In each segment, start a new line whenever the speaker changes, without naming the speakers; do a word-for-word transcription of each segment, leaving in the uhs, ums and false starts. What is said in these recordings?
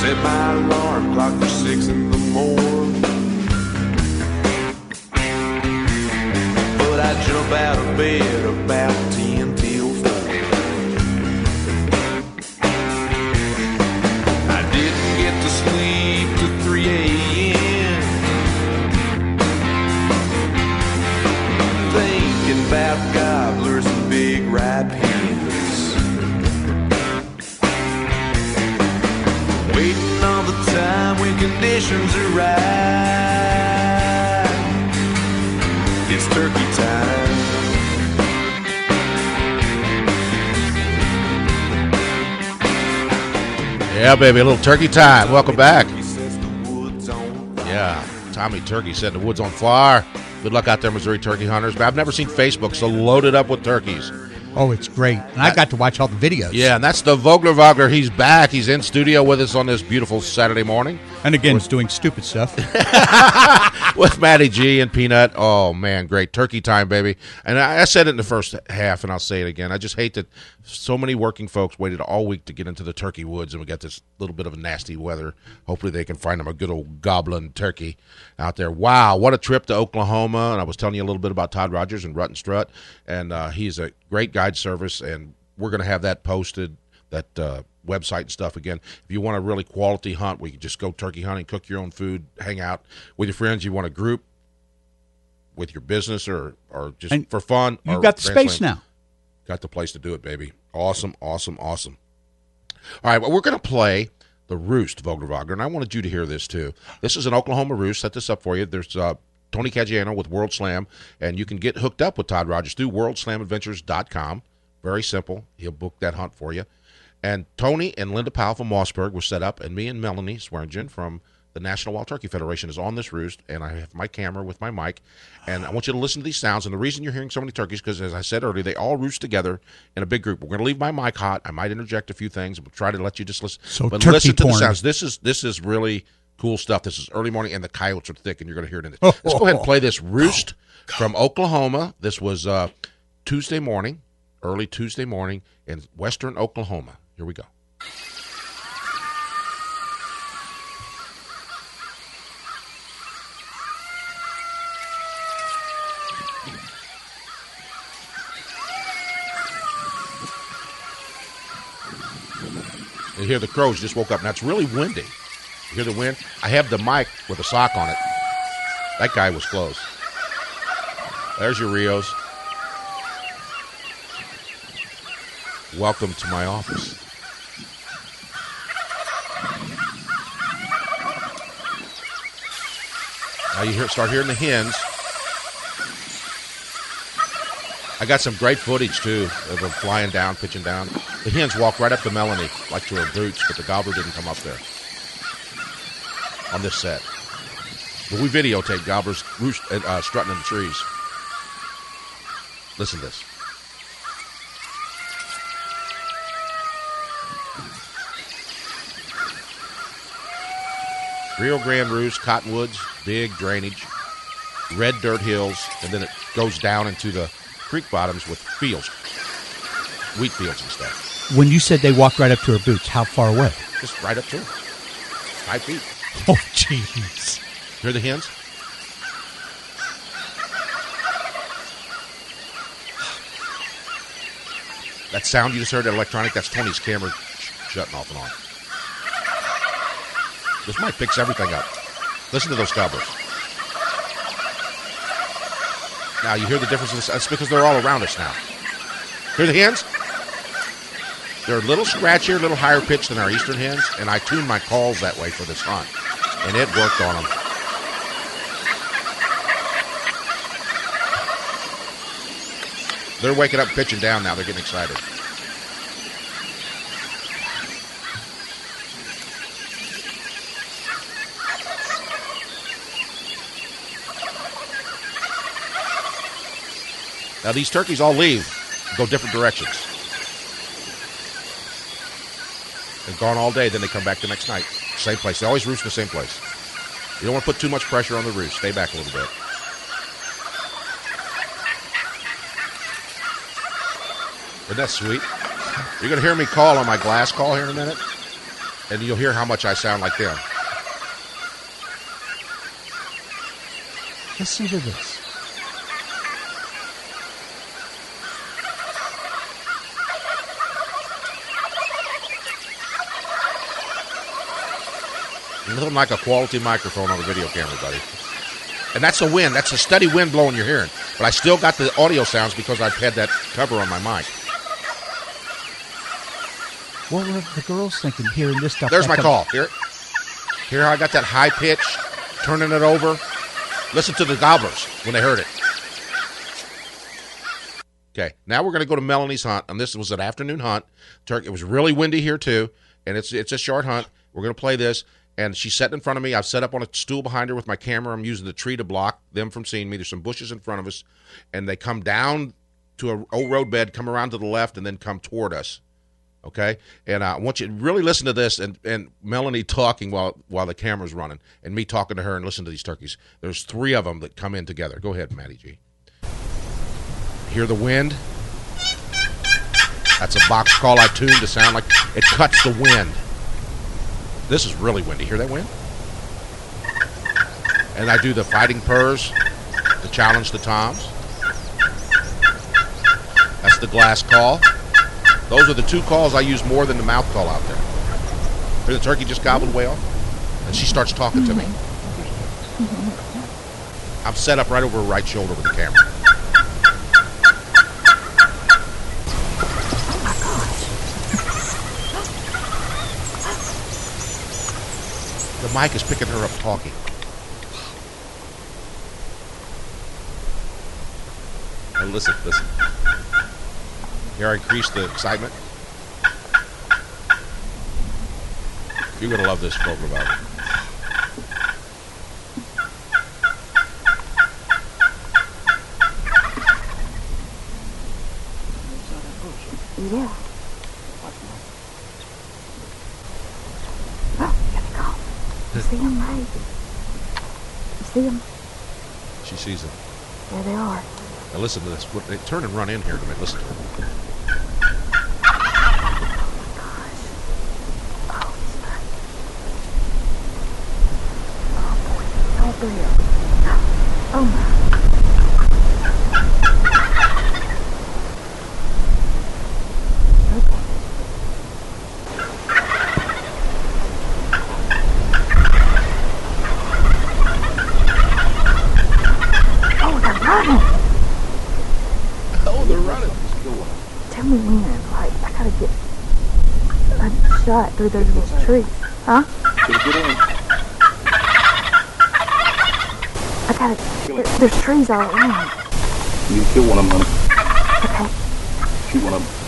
Set my alarm clock for six in the morning. But I jump out of bed about ten till four. I didn't get to sleep till three a.m. Thinking about gobblers and big ripe hens. Waiting on the time when conditions are right. It's turkey time.
Yeah, baby, a little turkey time. Welcome back. Yeah, Tommy Turkey said the wood's on fire. Good luck out there, Missouri turkey hunters. But I've never seen Facebook so loaded up with turkeys.
Oh, it's great. And I got to watch all the videos.
Yeah, and that's the Vogler Vogler. He's back. He's in studio with us on this beautiful Saturday morning.
And again, he's doing stupid stuff.
With Matty G and Peanut. Oh, man, great. Turkey time, baby. And I, I said it in the first half, and I'll say it again. I just hate that so many working folks waited all week to get into the turkey woods, and we got this little bit of nasty weather. Hopefully they can find them a good old goblin turkey out there. Wow, what a trip to Oklahoma. And I was telling you a little bit about Todd Rogers and Rut and Strut, and uh, he's a great guide service, and we're going to have that posted, that uh, website and stuff again. If you want a really quality hunt where you just go turkey hunting, cook your own food, hang out with your friends, you want a group with your business or, or just
and
for fun.
You've got the space now.
Got the place to do it, baby. Awesome, awesome, awesome. All right, well, we're going to play the Roost, Vogler Vogler, and I wanted you to hear this too. This is an Oklahoma Roost. Set this up for you. There's uh, Tony Caggiano with World Slam, and you can get hooked up with Todd Rogers through world slam adventures dot com. Very simple. He'll book that hunt for you. And Tony and Linda Powell from Mossberg were set up, and me and Melanie Swearingen from the National Wild Turkey Federation is on this roost, and I have my camera with my mic, and I want you to listen to these sounds. And the reason you're hearing so many turkeys, because as I said earlier, they all roost together in a big group. We're going to leave my mic hot. I might interject a few things, but try to let you just listen.
So
but
turkey
listen to
porn.
the sounds. This is this is really cool stuff. This is early morning, and the coyotes are thick, and you're going to hear it in it. Let's go ahead and play this Roost go, go. from Oklahoma. This was uh, Tuesday morning, early Tuesday morning in western Oklahoma. Here we go. You hear the crows just woke up. Now, it's really windy. You hear the wind? I have the mic with a sock on it. That guy was close. There's your Rios. Welcome to my office. Now you hear, start hearing the hens. I got some great footage, too, of them flying down, pitching down. The hens walked right up to Melanie, like to her boots, but the gobbler didn't come up there on this set. But we videotaped gobblers roost, uh, strutting in the trees. Listen to this. Rio Grande roost, cottonwoods, big drainage, red dirt hills, and then it goes down into the creek bottoms with fields, wheat fields and stuff.
When you said they walked right up to her boots, how far away?
Just right up to her. Five feet.
Oh, jeez.
Hear the hens? That sound you just heard, that electronic, that's Tony's camera sh- shutting off and on. This mic picks everything up. Listen to those gobblers. Now, you hear the difference in this? That's because they're all around us now. Hear the hens? They're a little scratchier, a little higher pitched than our eastern hens, and I tuned my calls that way for this hunt, and it worked on them. They're waking up, pitching down now. They're getting excited. Now, these turkeys all leave, go different directions. They've gone all day, then they come back the next night. Same place. They always roost in the same place. You don't want to put too much pressure on the roost. Stay back a little bit. Isn't that sweet? You're going to hear me call on my glass call here in a minute. and you'll hear how much I sound like them.
Listen to this.
Nothing like a quality microphone on a video camera, buddy. And that's a wind. That's a steady wind blowing your hearing. But I still got the audio sounds because I've had that cover on my mic.
What were the girls thinking hearing this stuff?
There's my
Like a-
call. Here. Here how I got that high pitch, turning it over. Listen to the gobblers when they heard it. Okay, now we're going to go to Melanie's hunt, and this was an afternoon hunt. Turkey. It was really windy here, too, and it's it's a short hunt. We're going to play this. And she's sitting in front of me. I've set up on a stool behind her with my camera. I'm using the tree to block them from seeing me. There's some bushes in front of us. And they come down to an old road bed, come around to the left, and then come toward us. Okay? And I want you to really listen to this and, and Melanie talking while while the camera's running and me talking to her and listen to these turkeys. There's three of them that come in together. Go ahead, Matty G. Hear the wind? That's a box call I tuned to sound like it cuts the wind. This is really windy. Hear that wind? And I do the fighting purrs to challenge the toms. That's the glass call. Those are the two calls I use more than the mouth call out there. Hear the turkey just gobbled way off? And she starts talking to me. I'm set up right over her right shoulder with the camera. The mic is picking her up talking. And listen, listen. Here I increase the excitement. You're going to love this program about it.
Yeah. Oh, here they come. You see them, right? You see them?
She sees it.
There they are.
Now listen to this. What- They turn and run in here in a minute. Listen to it.
Oh, he's back. Oh, boy. All three of them. Oh, my.
Oh, they're running.
Tell me when, like, I gotta get a shot through those little trees. Huh? I gotta, there, there's trees all around.
You can kill one of them, honey.
Okay.
Shoot one of them.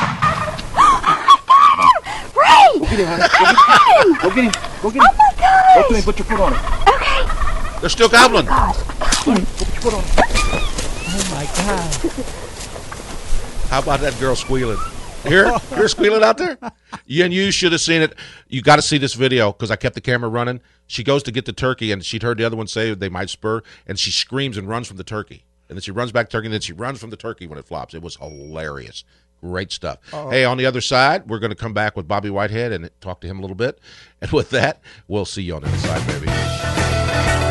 Ray!
Go get him, honey. Go get him. Go get him. Go get him.
Oh my
Go to
gosh!
him. Put your foot on it.
Okay.
They're still gobbling.
Gosh, I can't.
Put your foot on it.
Oh my God.
How about that girl squealing? Hear her squealing out there? You and you should have seen it. You got to see this video because I kept the camera running. She goes to get the turkey, and she'd heard the other one say they might spur, and she screams and runs from the turkey. And then she runs back to turkey, and then she runs from the turkey when it flops. It was hilarious. Great stuff. Uh-oh. Hey, on the other side, we're going to come back with Bobby Whitehead and talk to him a little bit. And with that, we'll see you on the other side, baby.